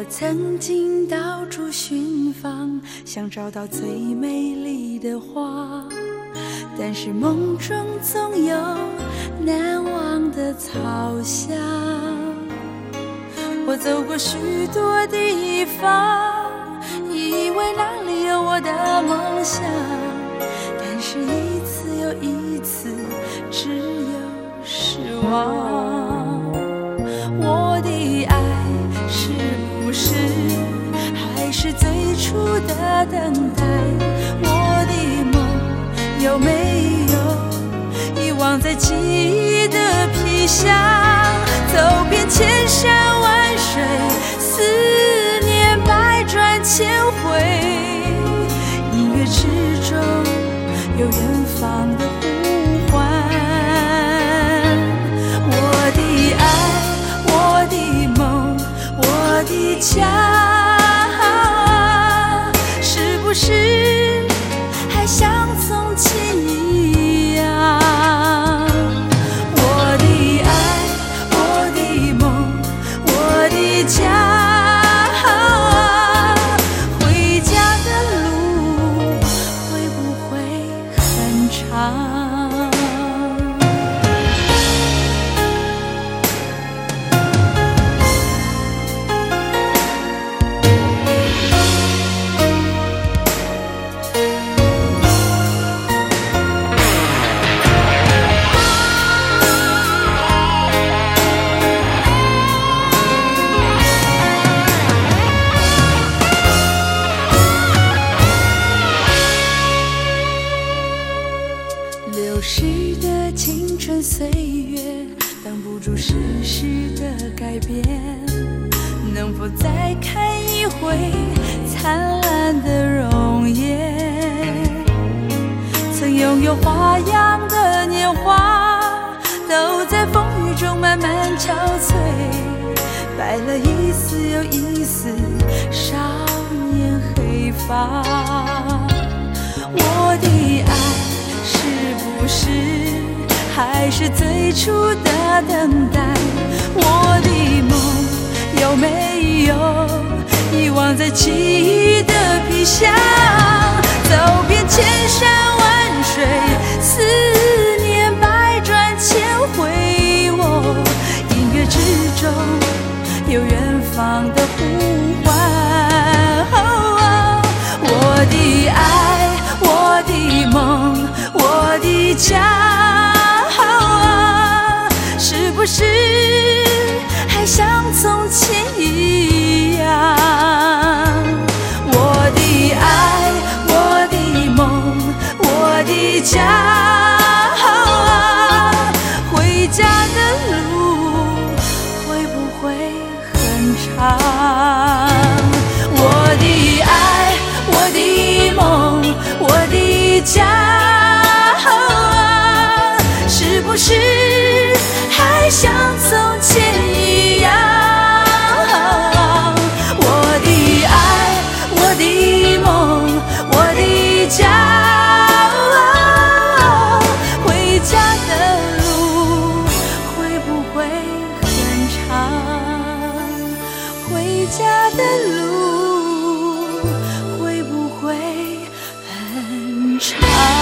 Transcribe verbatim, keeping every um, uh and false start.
我曾经到处寻访，想找到最美丽的花，但是梦中总有难忘的草香。我走过许多地方，以为那里有我的梦想，但是一次又一次，只有失望。我的爱是不是还是最初的等待？我的梦有没有遗忘在记忆的皮箱？走遍千山万水，思念百转千回，音乐之中有远方的呼唤。我的爱，我的梦，我的家，是不是还像从前一样？我的爱，我的梦，我的家，回家的路会不会很长？流逝的青春岁月，挡不住世事的改变，能否再看一回灿烂的容颜？曾拥有花样的年华，都在风雨中慢慢憔悴，白了一丝又一丝少年黑发。我的爱是不是还是最初的等待？我的梦有没有遗忘在记忆的皮箱？走遍千山万水，思念百转千回，我音乐之中有远方的呼唤。哦，我的爱，我的梦，我的家，是不是还像从前一样？我的爱，我的梦，我的家，回家的路会不会很长？我的爱，我的梦，我的家，是不是还像从前一样？我的爱，我的梦，我的家，回家的路会不会很长？回家的路会不会很长？